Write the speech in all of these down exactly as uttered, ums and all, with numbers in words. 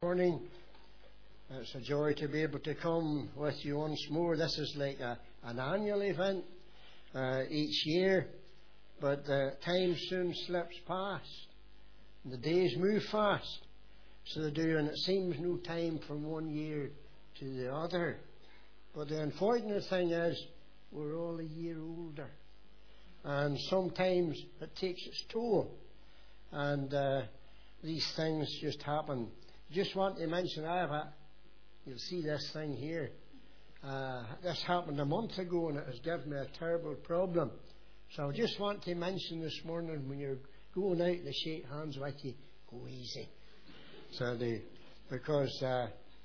Morning. It's a joy to be able to come with you once more. This is like a, an annual event uh, each year, but the time soon slips past. The days move fast, so they do, and it seems no time from one year to the other. But the unfortunate thing is, we're all a year older, and sometimes it takes its toll, and uh, these things just happen. Just want to mention, I have a, you'll see this thing here. Uh, this happened a month ago and it has given me a terrible problem. So I just want to mention this morning, when you're going out to shake hands with you, go easy. So they, because uh,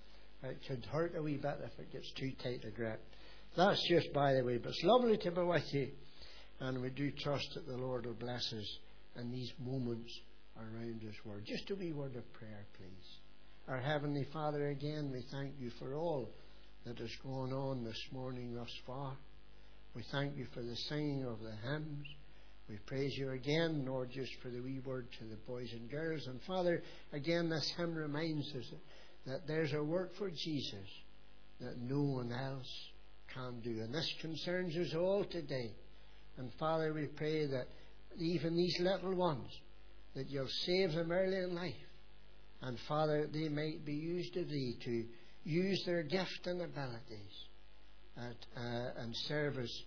it could hurt a wee bit if it gets too tight a grip. That's just by the way, but it's lovely to be with you. And we do trust that the Lord will bless us in these moments around His Word. Just a wee word of prayer, please. Our Heavenly Father, again, we thank you for all that has gone on this morning thus far. We thank you for the singing of the hymns. We praise you again, Lord, just for the wee word to the boys and girls. And Father, again, this hymn reminds us that, that there's a work for Jesus that no one else can do. And this concerns us all today. And Father, we pray that even these little ones, that you'll save them early in life. And Father, they might be used of Thee to use their gift and abilities at, uh, and service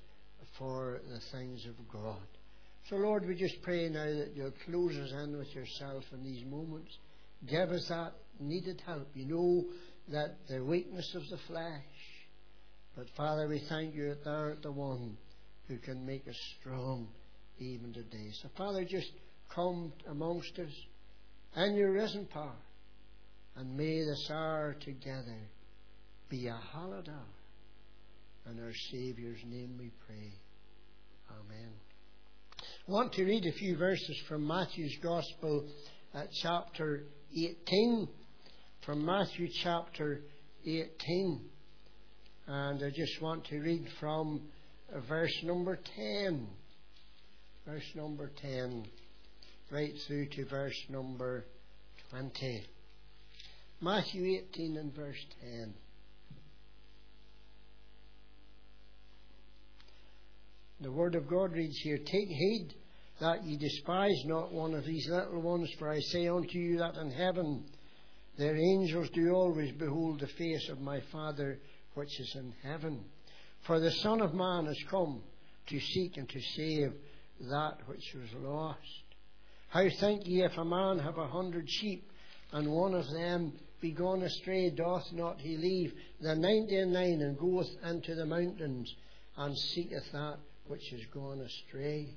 for the things of God. So Lord, we just pray now that you'll close us in with yourself in these moments. Give us that needed help. You know that the weakness of the flesh. But Father, we thank you that thou art the one who can make us strong even today. So Father, just come amongst us in your risen power, and may this hour together be a hallowed hour. In our Saviour's name we pray. Amen. I want to read a few verses from Matthew's Gospel at chapter eighteen. From Matthew chapter eighteen. And I just want to read from verse number ten. Verse number ten. Right through to verse number twenty. Matthew eighteen and verse ten. The Word of God reads here, Take heed that ye despise not one of these little ones, for I say unto you that in heaven their angels do always behold the face of my Father which is in heaven. For the Son of Man is come to seek and to save that which was lost. How think ye, if a man have a hundred sheep, and one of them be gone astray, doth not he leave the ninety and nine, and goeth into the mountains, and seeketh that which is gone astray?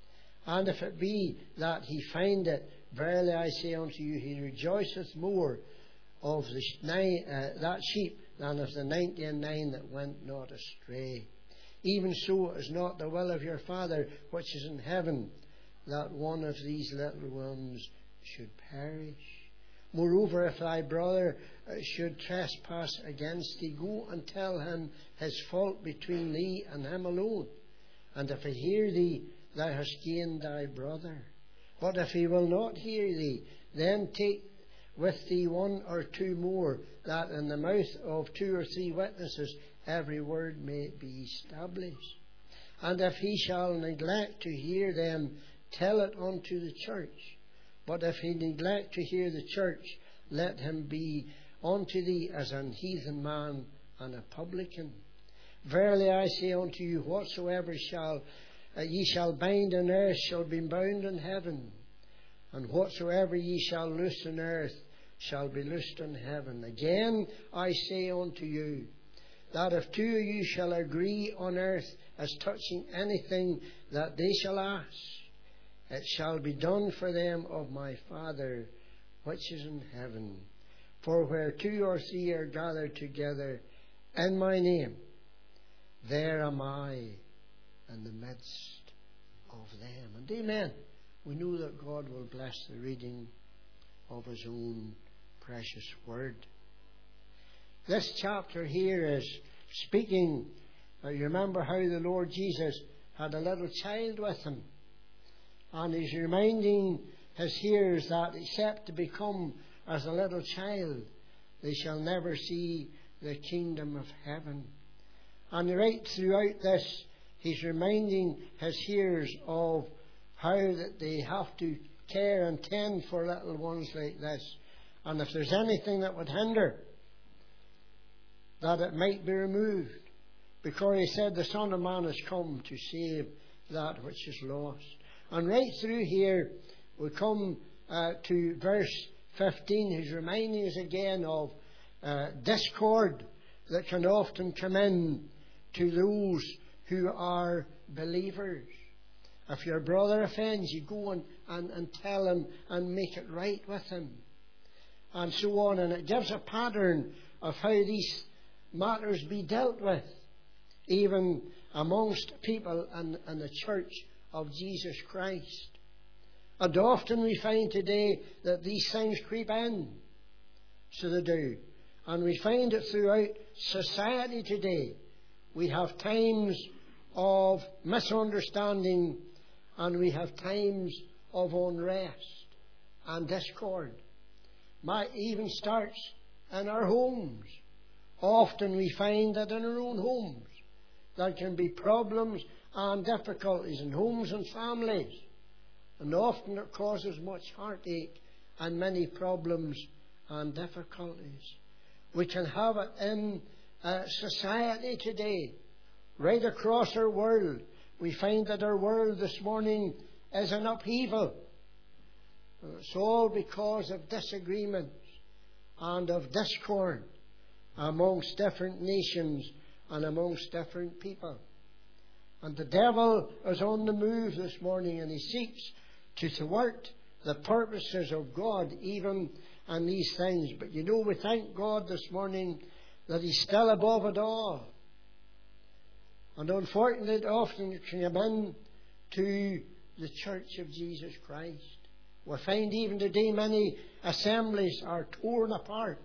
And if it be that he find it, verily I say unto you, he rejoiceth more of the nine, uh, that sheep than of the ninety and nine that went not astray. Even so is not the will of your Father which is in heaven, that one of these little ones should perish. Moreover, if thy brother should trespass against thee, go and tell him his fault between thee and him alone. And if he hear thee, thou hast gained thy brother. But if he will not hear thee, then take with thee one or two more, that in the mouth of two or three witnesses every word may be established. And if he shall neglect to hear them, tell it unto the church. But if he neglect to hear the church, let him be unto thee as an heathen man and a publican. Verily I say unto you, whatsoever shall uh, ye shall bind on earth shall be bound in heaven, and whatsoever ye shall loose on earth shall be loosed in heaven. Again I say unto you, that if two of you shall agree on earth as touching anything that they shall ask, it shall be done for them of my Father which is in heaven. For where two or three are gathered together in my name, there am I in the midst of them. And amen. We know that God will bless the reading of His own precious word. This chapter here is speaking. Uh, you remember how the Lord Jesus had a little child with Him. And He's reminding His hearers that except to become as a little child they shall never see the kingdom of heaven. And right throughout this, he's reminding his hearers of how that they have to care and tend for little ones like this. And if there's anything that would hinder, that it might be removed. Because he said the Son of Man has come to save that which is lost. And right through here, we come uh, to verse fifteen. He's reminding us again of uh, discord that can often come in to those who are believers. If your brother offends, you go and, and, and tell him and make it right with him. And so on. And it gives a pattern of how these matters be dealt with, even amongst people and, and the church of Jesus Christ. And often we find today that these things creep in. So they do. And we find it throughout society today. We have times of misunderstanding, and we have times of unrest and discord. Might even starts in our homes. Often we find that in our own homes there can be problems and difficulties in homes and families. And often it causes much heartache and many problems and difficulties. We can have it in uh, society today. Right across our world, we find that our world this morning is in upheaval. It's all because of disagreements and of discord amongst different nations and amongst different people. And the devil is on the move this morning, and he seeks to thwart the purposes of God even in these things. But you know, we thank God this morning that he's still above it all. And unfortunately, it often can come in to the Church of Jesus Christ. We find even today many assemblies are torn apart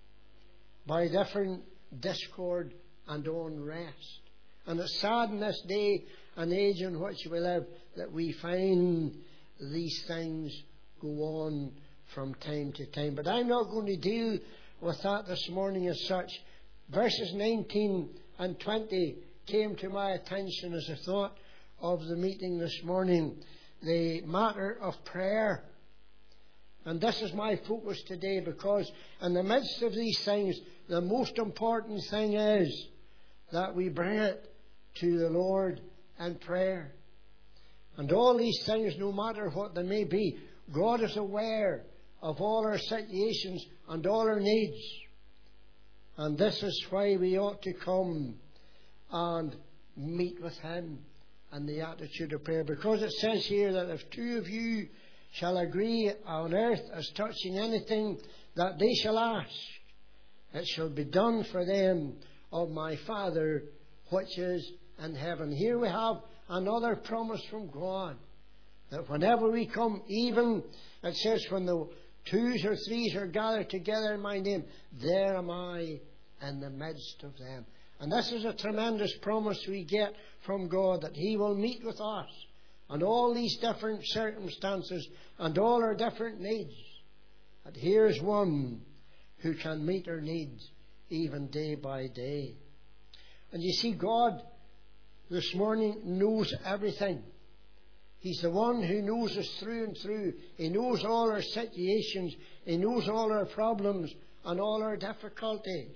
by different discord and unrest. And it's sad in this day and age in which we live that we find these things go on from time to time. But I'm not going to deal with that this morning as such. Verses nineteen and twenty came to my attention as a thought of the meeting this morning. The matter of prayer. And this is my focus today, because in the midst of these things, the most important thing is that we bring it to the Lord in prayer. And all these things, no matter what they may be, God is aware of all our situations and all our needs. And this is why we ought to come and meet with Him in the attitude of prayer. Because it says here that if two of you shall agree on earth as touching anything that they shall ask, it shall be done for them of my Father which is in heaven. Here we have another promise from God, that whenever we come, even, it says, when the twos or threes are gathered together in my name, there am I in the midst of them. And this is a tremendous promise we get from God, that He will meet with us and all these different circumstances and all our different needs. And here's one who can meet our needs even day by day. And you see, God this morning knows everything. He's the one who knows us through and through. He knows all our situations. He knows all our problems and all our difficulties.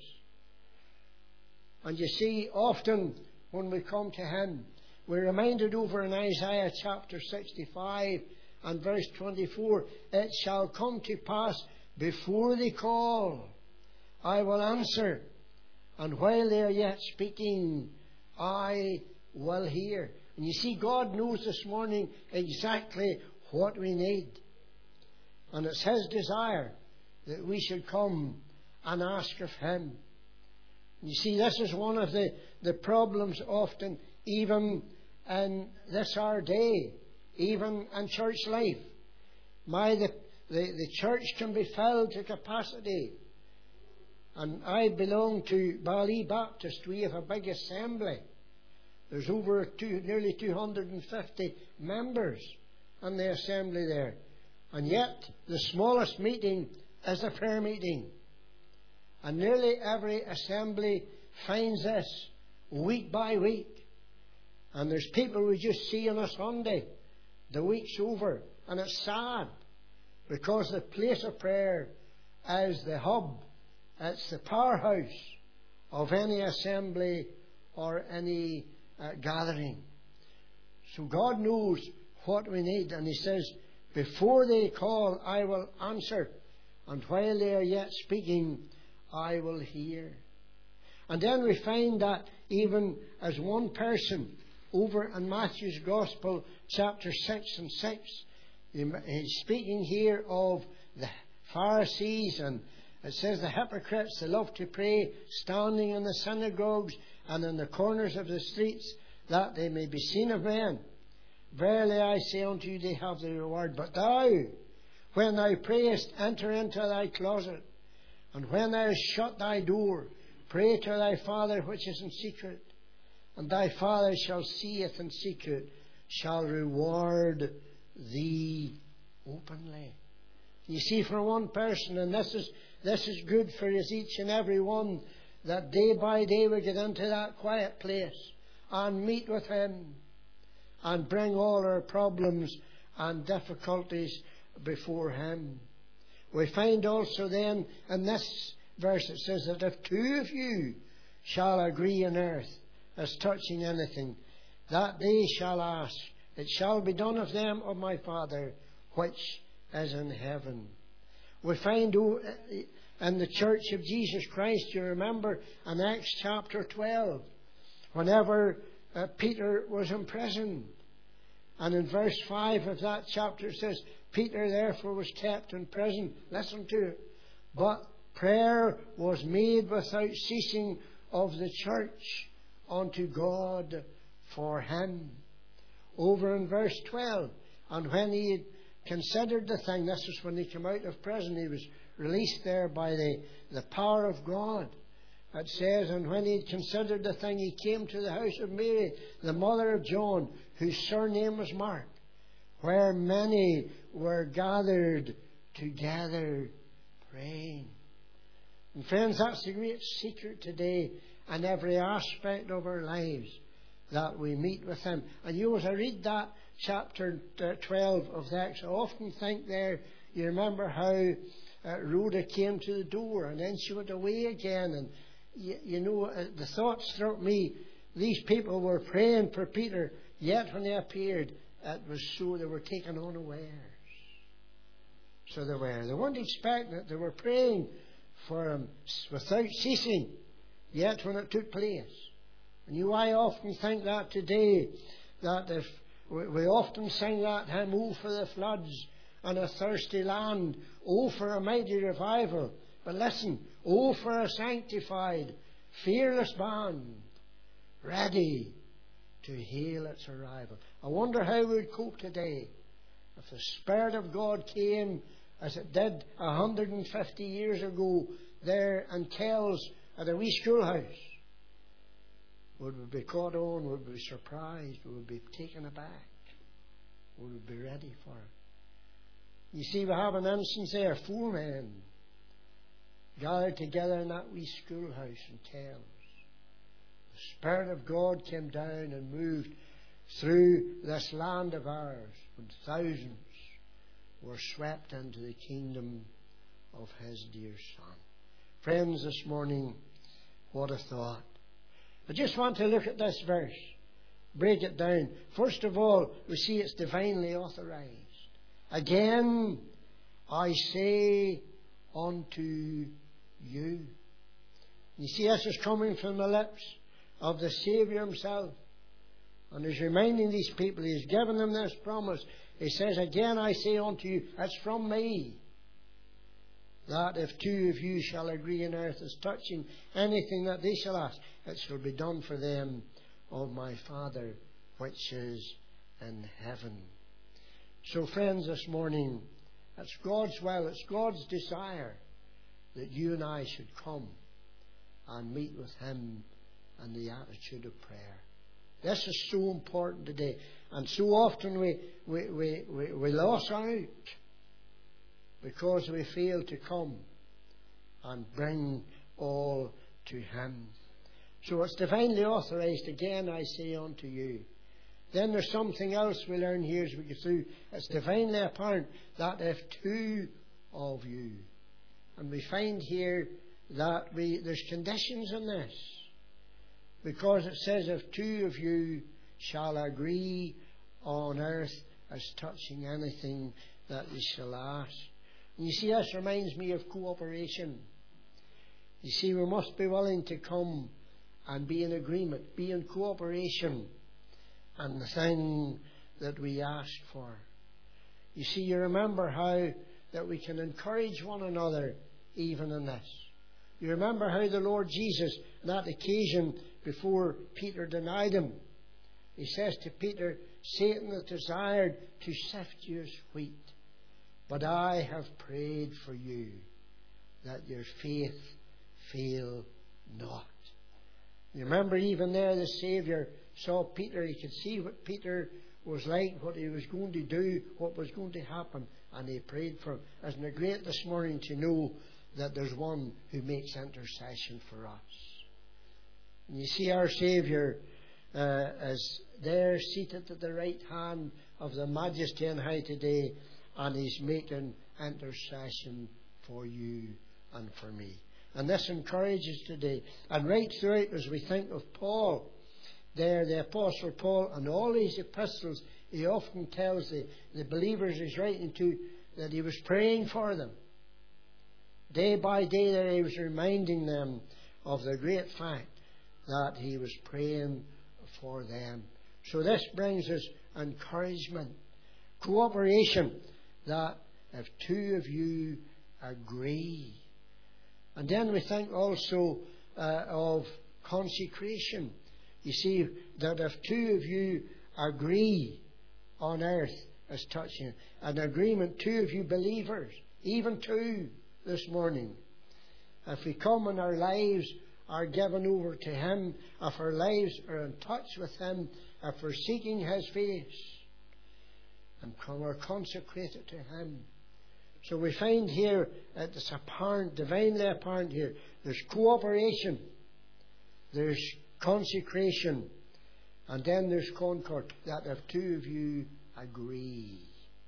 And you see, often when we come to Him, we're reminded over in Isaiah chapter sixty-five and verse twenty-four, it shall come to pass before they call, I will answer, and while they are yet speaking, I will hear. And you see, God knows this morning exactly what we need. And it's His desire that we should come and ask of Him. You see, this is one of the, the problems often, even in this our day, even in church life. My, the, the, the church can be filled to capacity. And I belong to Bali Baptist. We have a big assembly. There's over two, nearly two hundred fifty members in the assembly there. And yet, the smallest meeting is a prayer meeting. And nearly every assembly finds this week by week. And there's people we just see on a Sunday. The week's over. And it's sad. Because the place of prayer is the hub. It's the powerhouse of any assembly or any uh, gathering. So God knows what we need. And He says, before they call, I will answer. And while they are yet speaking, I will hear. And then we find that even as one person over in Matthew's Gospel, chapter six and six, he's speaking here of the Pharisees, and it says the hypocrites, they love to pray, standing in the synagogues and in the corners of the streets, that they may be seen of men. Verily I say unto you, they have the reward. But thou, when thou prayest, enter into thy closet, and when thou hast shut thy door, pray to thy Father which is in secret, and thy Father shall see it in secret, shall reward thee openly. You see, for one person, and this is this is good for us each and every one, that day by day we get into that quiet place and meet with Him and bring all our problems and difficulties before Him. We find also then in this verse it says that if two of you shall agree on earth as touching anything, that they shall ask, it shall be done of them of my Father which is in heaven. We find in the Church of Jesus Christ, you remember in Acts chapter twelve, whenever uh, Peter was imprisoned, and in verse five of that chapter it says, Peter therefore was kept in prison. Listen to it. But prayer was made without ceasing of the church unto God for him. Over in verse twelve, and when he had considered the thing, this was when he came out of prison, he was released there by the, the power of God. It says, and when he had considered the thing, he came to the house of Mary, the mother of John, whose surname was Mark, where many were gathered together praying. And friends, that's the great secret today in every aspect of our lives, that we meet with Him. And you, as I read that chapter twelve of the Acts, I often think there, you remember how uh, Rhoda came to the door and then she went away again. And you, you know, uh, the thought struck me, these people were praying for Peter, yet when they appeared, it was so they were taken unawares. So they were. They weren't expecting it. They were praying for him without ceasing, yet when it took place. And you, I often think that today, that if we, we often sing that hymn, oh for the floods and a thirsty land, oh for a mighty revival. But listen, oh for a sanctified, fearless band, ready to hail its arrival. I wonder how we would cope today if the Spirit of God came as it did one hundred fifty years ago there in Kells at a wee schoolhouse. Would we be caught on? Would we be surprised? Would we be taken aback? Would we be ready for it? You see, we have an instance there, four men gathered together in that wee schoolhouse in Kells. The Spirit of God came down and moved through this land of ours, when thousands were swept into the kingdom of His dear Son. Friends, this morning, what a thought. I just want to look at this verse, break it down. First of all, we see it's divinely authorized. Again, I say unto you. You see, this is coming from the lips of the Saviour Himself. And He's reminding these people, He's given them this promise. He says, again I say unto you, that's from me, that if two of you shall agree on earth as touching anything that they shall ask, it shall be done for them of my Father which is in heaven. So friends, this morning, it's God's will, it's God's desire that you and I should come and meet with Him in the attitude of prayer. This is so important today. And so often we, we, we, we, we lose out because we fail to come and bring all to him. So it's divinely authorized, again I say unto you. Then there's something else we learn here as we go through. It's divinely apparent that if two of you, and we find here that we there's conditions in this, because it says if two of you shall agree on earth as touching anything that they shall ask. And you see, this reminds me of cooperation. You see, we must be willing to come and be in agreement, be in cooperation on the thing that we ask for. You see, you remember how that we can encourage one another even in this. You remember how the Lord Jesus, on that occasion before Peter denied him, he says to Peter, Satan has desired to sift you as wheat, but I have prayed for you that your faith fail not. You remember even there the Saviour saw Peter. He could see what Peter was like, what he was going to do, what was going to happen, and he prayed for him. Isn't it great this morning to know that there's one who makes intercession for us? And you see, our Saviour uh, is there seated at the right hand of the Majesty on high today, and he's making intercession for you and for me. And this encourages today. And right throughout, as we think of Paul, there, the Apostle Paul, and all his epistles, he often tells the, the believers he's writing to that he was praying for them. Day by day there he was reminding them of the great fact that he was praying for them. So this brings us encouragement, cooperation, that if two of you agree. And then we think also uh, of consecration. You see, that if two of you agree on earth as touching an agreement, two of you believers, even two this morning, if we come and our lives are given over to him, if our lives are in touch with him, if we're seeking his face, and we're consecrated to him. So we find here that it's apparent, divinely apparent here. There's cooperation, there's consecration, and then there's concord, that if two of you agree.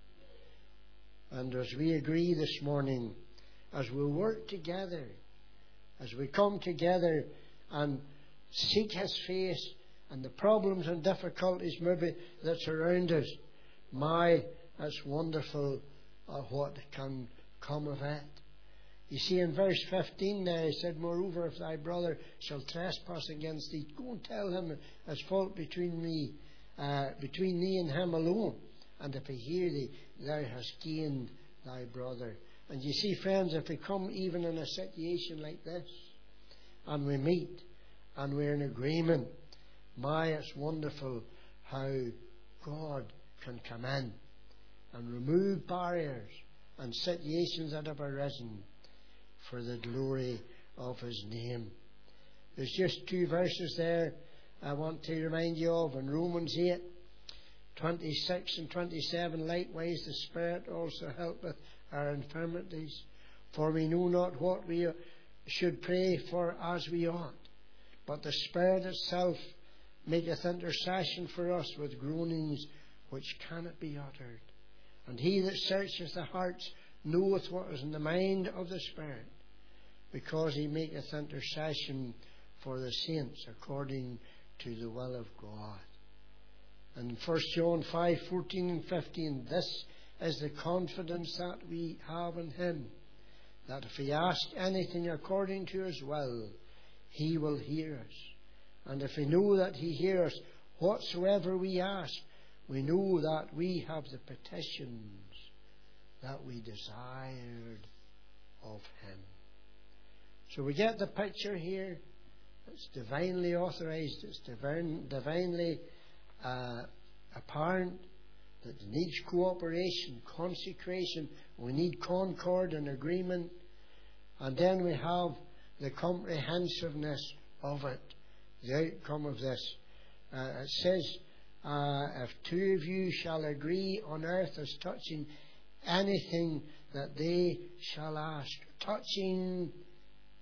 And as we agree this morning, as we work together, as we come together and seek his face and the problems and difficulties maybe that's around us, my, it's wonderful uh, what can come of it. You see, in verse fifteen there, he said, Moreover, if thy brother shall trespass against thee, go and tell him his fault between me, uh, between thee and him alone. And if he hear thee, thou hast gained thy brother. And you see, friends, if we come even in a situation like this, and we meet, and we're in agreement, my, it's wonderful how God can come in and remove barriers and situations that have arisen for the glory of his name. There's just two verses there I want to remind you of. In Romans eight, twenty-six and twenty-seven, likewise the Spirit also helpeth our infirmities, for we know not what we should pray for as we ought, but the Spirit itself maketh intercession for us with groanings which cannot be uttered. And he that searcheth the hearts knoweth what is in the mind of the Spirit, because he maketh intercession for the saints according to the will of God. And First John five, fourteen and fifteen, this is the confidence that we have in him, that if we ask anything according to his will, he will hear us. And if we know that he hears us whatsoever we ask, we know that we have the petitions that we desired of him. So we get the picture here. It's divinely authorized. It's divine, divinely uh, apparent that it needs cooperation, consecration. We need concord and agreement. And then we have the comprehensiveness of it, the outcome of this. Uh, it says, uh, if two of you shall agree on earth as touching anything that they shall ask, touching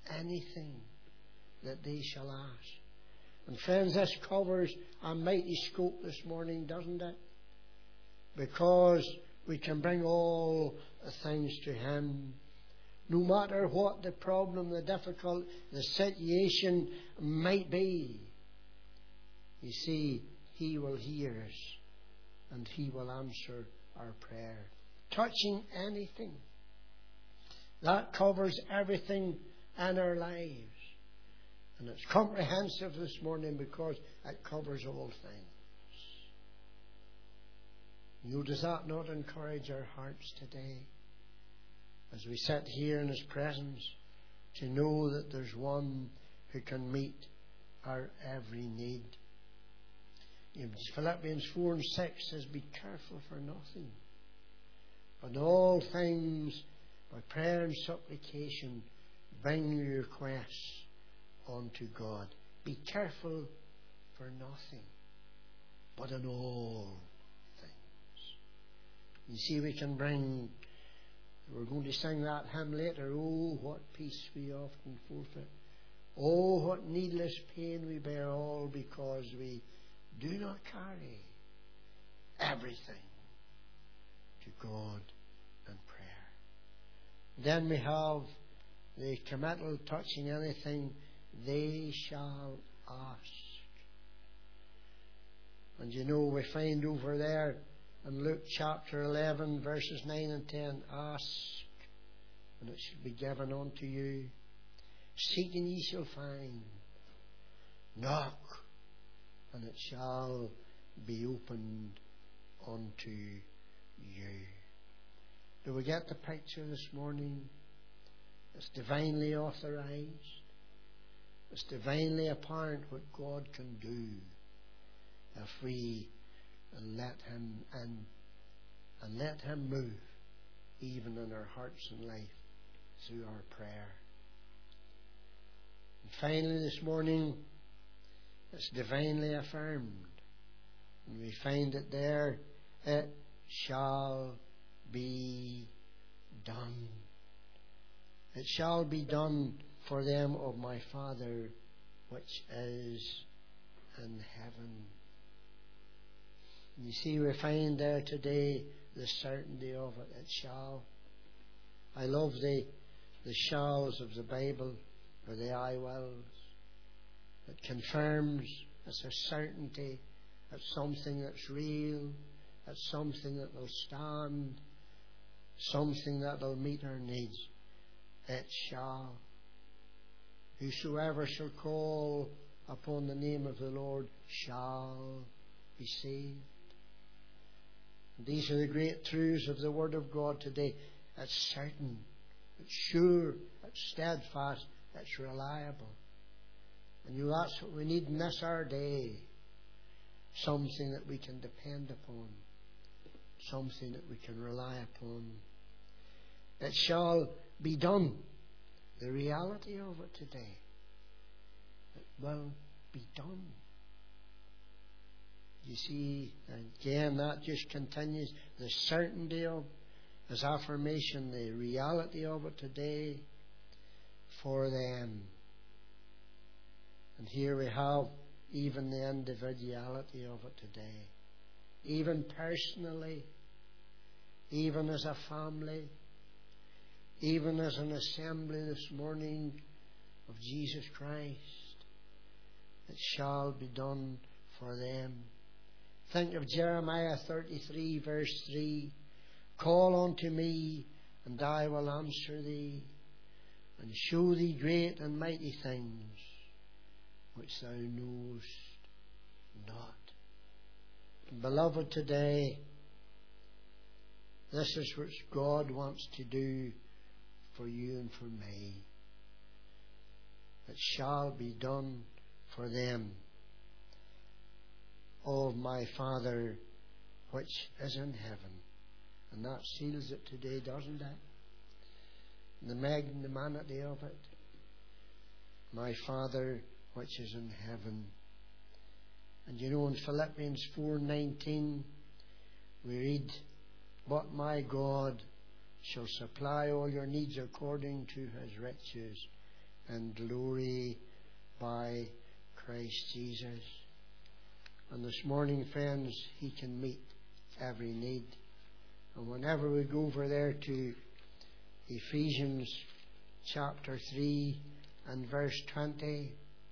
anything that they shall ask. And friends, this covers a mighty scope this morning, doesn't it? Because we can bring all the things to Him. No matter what the problem, the difficult, the situation might be. You see, He will hear us and He will answer our prayer. Touching anything. That covers everything in our lives. And it's comprehensive this morning because it covers all things. You know, does that not encourage our hearts today? As we sit here in His presence, to know that there's one who can meet our every need. Philippians four and six says, be careful for nothing, but in all things, by prayer and supplication, bring your requests unto God. Be careful for nothing, but in all things. You see, we can bring, we're going to sing that hymn later, oh, what peace we often forfeit. Oh, what needless pain we bear, all because we do not carry everything to God in prayer. Then we have the committal touching anything they shall ask. And you know, we find over there in Luke chapter eleven, verses nine and ten, ask, and it shall be given unto you. Seek, and ye shall find. Knock, and it shall be opened unto you. Do we get the picture this morning? It's divinely authorized. It's divinely apparent what God can do if we let Him in and let Him move even in our hearts and life through our prayer. And finally this morning, it's divinely affirmed. And we find it there, it shall be done. It shall be done for them of my Father which is in heaven. You see, we find there today the certainty of it. It shall. I love the the shalls of the Bible, or the I wills. It confirms it's a certainty. It's something that's real. It's something that will stand. Something that will meet our needs. It shall. Whosoever shall call upon the name of the Lord shall be saved. These are the great truths of the Word of God today. It's certain, it's sure, it's steadfast, it's reliable. And you know, that's what we need in this our day. Something that we can depend upon. Something that we can rely upon. It shall be done. The reality of it today. It will be done. You see, again, that just continues the certainty of His affirmation, the reality of it today for them. And here we have even the individuality of it today. Even personally, even as a family, even as an assembly this morning of Jesus Christ, it shall be done for them. Think of Jeremiah thirty-three, verse three. Call unto me, and I will answer thee, and show thee great and mighty things which thou knowest not. And beloved, today, this is what God wants to do for you and for me. It shall be done for them of my Father which is in heaven. And that seals it today, doesn't it? The magnanimity of it. My Father which is in heaven. And you know, in Philippians four nineteen we read, but my God shall supply all your needs according to His riches in glory by Christ Jesus. And this morning, friends, He can meet every need. And whenever we go over there to Ephesians chapter three and verse twenty,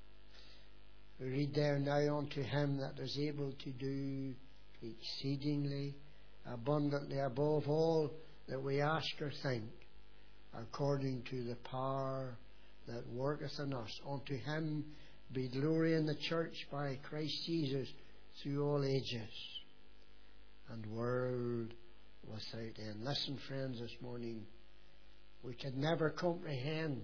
we read there, now unto Him that is able to do exceedingly abundantly above all that we ask or think, according to the power that worketh in us. Unto Him be glory in the church by Christ Jesus through all ages and world without end. Listen, friends, this morning, we can never comprehend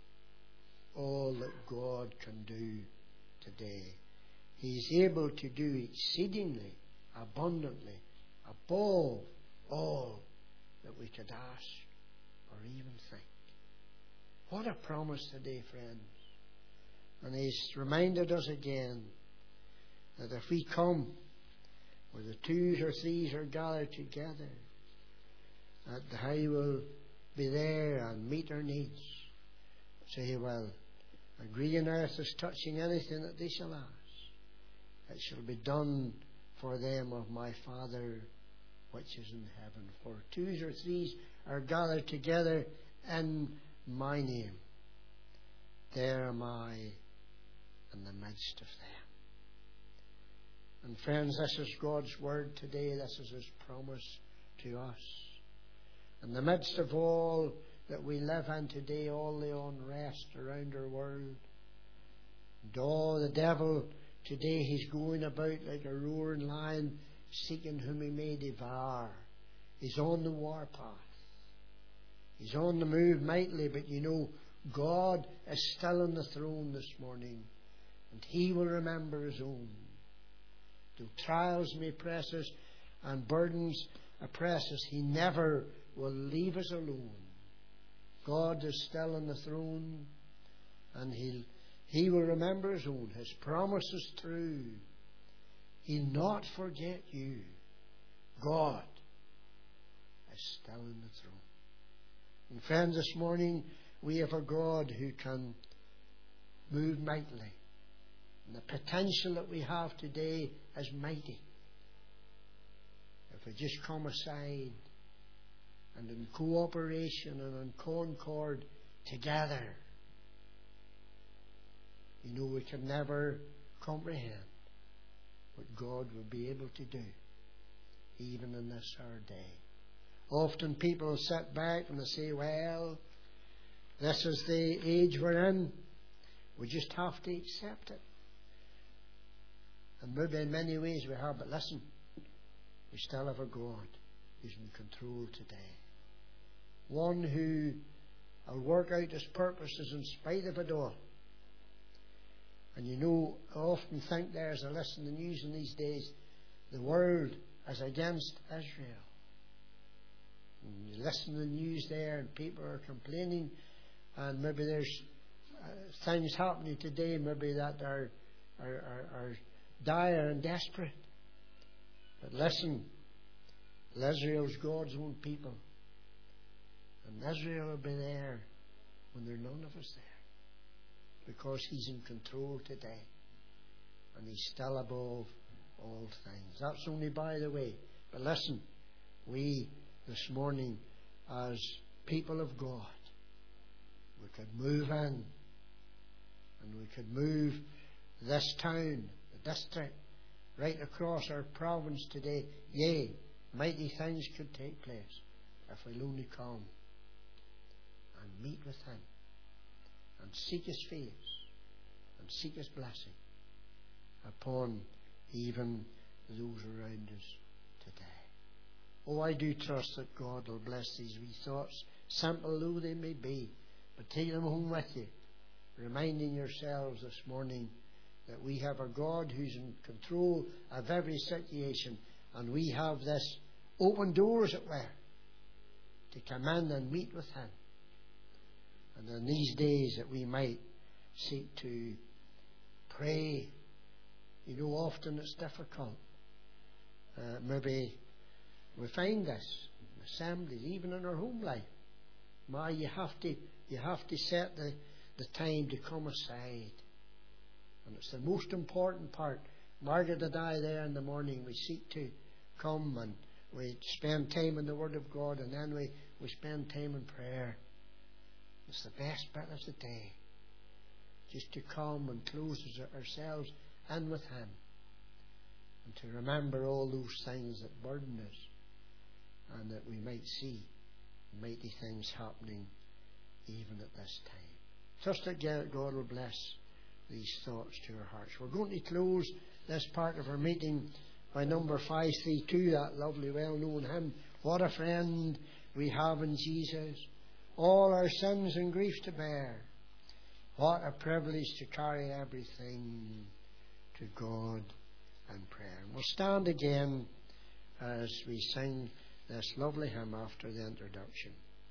all that God can do today. He is able to do exceedingly abundantly above all that we could ask or even think. What a promise today, friends. And He's reminded us again that if we come where the twos or threes are gathered together, that He will be there and meet our needs. Say, well, agree on earth as touching anything that they shall ask, it shall be done for them of my Father which is in heaven. For twos or threes are gathered together in my name, there am I in the midst of them. And friends, this is God's word today. This is His promise to us. In the midst of all that we live in today, all the unrest around our world, and all the devil today, he's going about like a roaring lion, seeking whom he may devour. He's on the warpath. He's on the move mightily, but you know, God is still on the throne this morning, and He will remember His own. Though trials may press us and burdens oppress us, He never will leave us alone. God is still on the throne, and He'll, He will remember His own. His promise is true. He'll not forget you. God is still on the throne. And friends, this morning we have a God who can move mightily. And the potential that we have today is mighty. If we just come aside and in cooperation and in concord together, you know, we can never comprehend what God will be able to do, even in this our day. Often people sit back and they say, well, this is the age we're in. We just have to accept it. And maybe in many ways we have, but listen, we still have a God who's in control today. One who will work out His purposes in spite of it all. And you know, I often think there as I listen to the news in these days, the world is against Israel. And you listen to the news there and people are complaining, and maybe there's uh, things happening today maybe that are, are, are, are dire and desperate. But listen, Israel's God's own people. And Israel will be there when there are none of us there. Because He's in control today. And He's still above all things. That's only by the way. But listen, we this morning as people of God, we could move in. And we could move this town, the district, right across our province today. Yea, mighty things could take place if we'll only come and meet with Him and seek His face and seek His blessing upon even those around us today. Oh, I do trust that God will bless these wee thoughts, simple though they may be, but take them home with you, reminding yourselves this morning that we have a God who's in control of every situation, and we have this open door, as it were, to come in and meet with Him. And in these days that we might seek to pray. You know, often it's difficult. Uh, maybe we find this in assemblies, even in our home life. My, you have to you have to set the, the time to come aside. And it's the most important part. Margaret and I there in the morning, we seek to come and we spend time in the Word of God, and then we, we spend time in prayer. It's the best bit of the day. Just to come and close ourselves in with Him. And to remember all those things that burden us. And that we might see mighty things happening even at this time. Trust that God will bless these thoughts to our hearts. We're going to close this part of our meeting by number five three two, that lovely well-known hymn. What a friend we have in Jesus, all our sins and grief to bear. What a privilege to carry everything to God in prayer. And we'll stand again as we sing this lovely hymn after the introduction.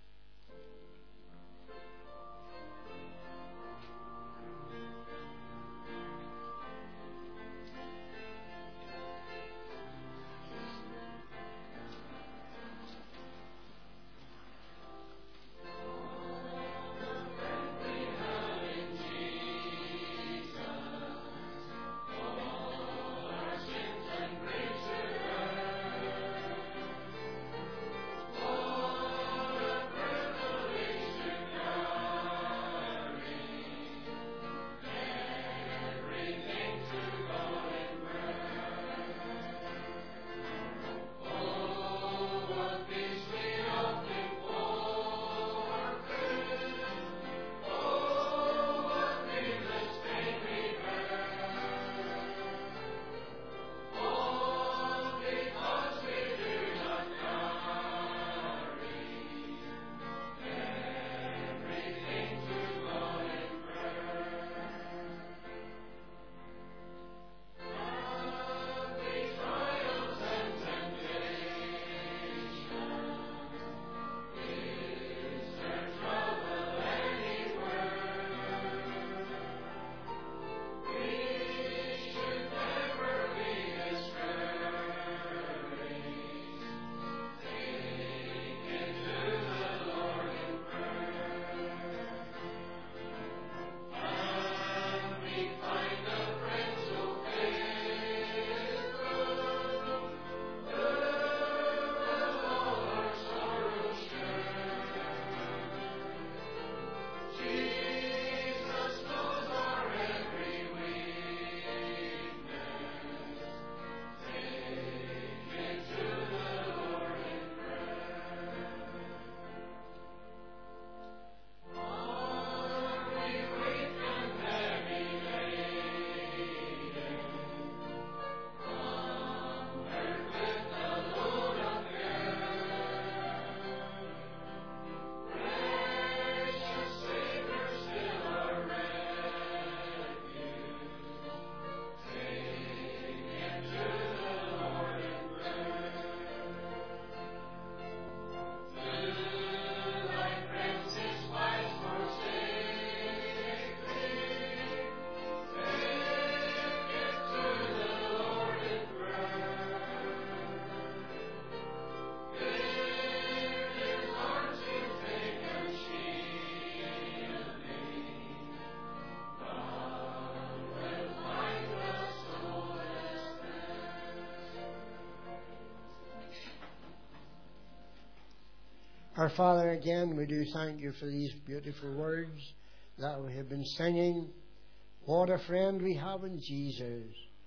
Our Father, again, we do thank you for these beautiful words that we have been singing. What a friend we have in Jesus,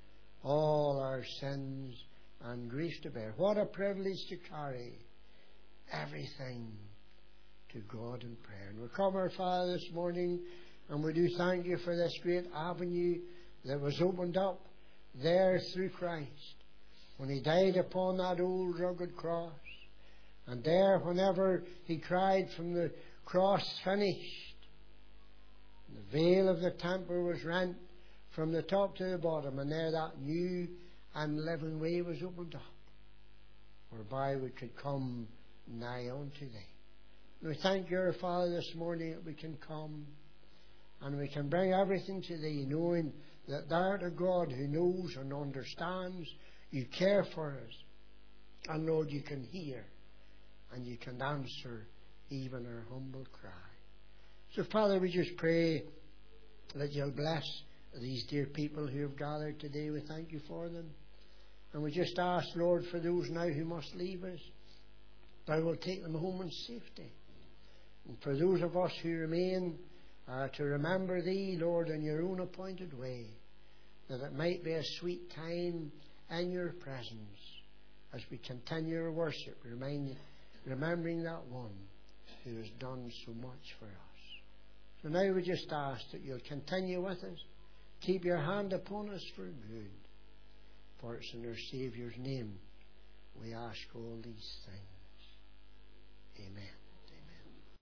all our sins and grief to bear. What a privilege to carry everything to God in prayer. And we come, our Father, this morning, and we do thank you for this great avenue that was opened up there through Christ when He died upon that old rugged cross. And there, whenever He cried from the cross, finished, the veil of the temple was rent from the top to the bottom, and there that new and living way was opened up, whereby we could come nigh unto Thee. And we thank you, our Father, this morning that we can come and we can bring everything to Thee, knowing that Thou art a God who knows and understands. You care for us. And Lord, you can hear and you can answer even our humble cry. So, Father, we just pray that you'll bless these dear people who have gathered today. We thank you for them. And we just ask, Lord, for those now who must leave us, thou will take them home in safety. And for those of us who remain, uh, to remember thee, Lord, in your own appointed way, that it might be a sweet time in your presence as we continue our worship, remind, remembering that one who has done so much for us. So now we just ask that you'll continue with us. Keep your hand upon us for good. For it's in our Saviour's name we ask all these things. Amen.